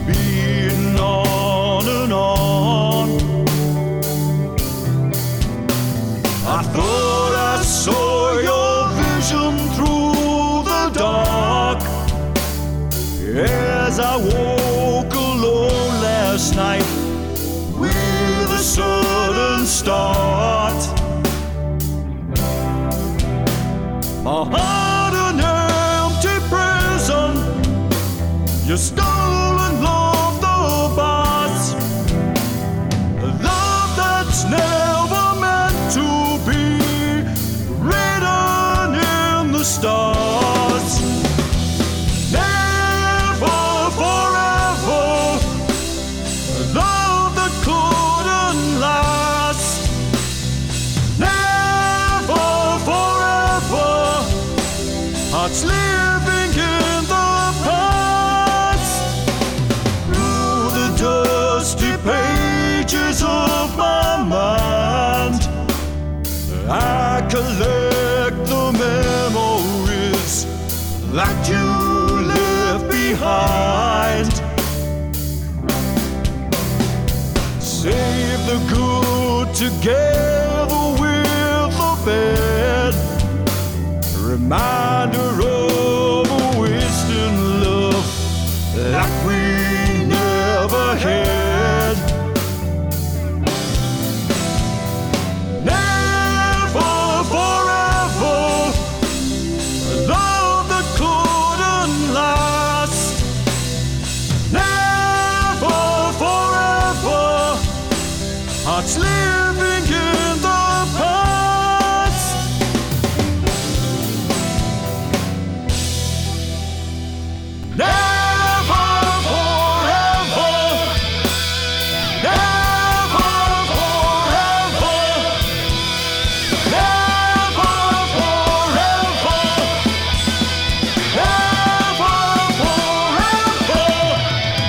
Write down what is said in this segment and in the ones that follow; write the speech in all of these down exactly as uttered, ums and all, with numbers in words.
beating on and on. I thought I saw your vision through the dark as I woke alone last night with a sudden start. My heart an empty prison, your stolen love the boss, love that's never meant to be written in the stars. Never forever, love that couldn't last. Never forever, hearts living in the past. Through the dusty pages of my mind, I collect the memories that you left behind. Save the good together with the bad, reminder of a wasting love like we never had. Never forever, a love that couldn't last. Never forever, hearts living in the past. Never forever, never forever, never forever, never forever.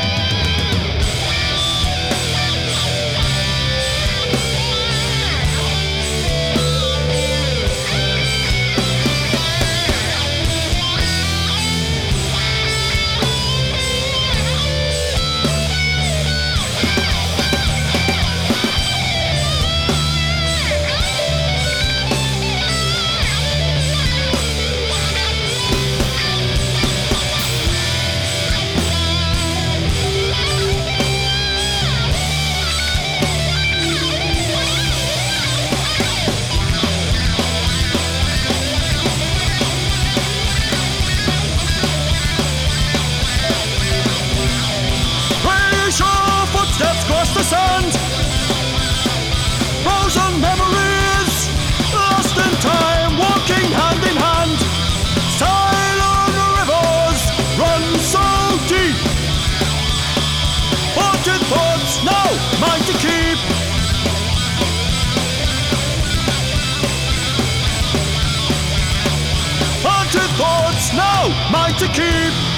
Trace your footsteps across the sand, frozen memories, lost in time, walking hand in hand. Silent rivers run so deep, haunted thoughts now mine to keep. Haunted thoughts now mine to keep.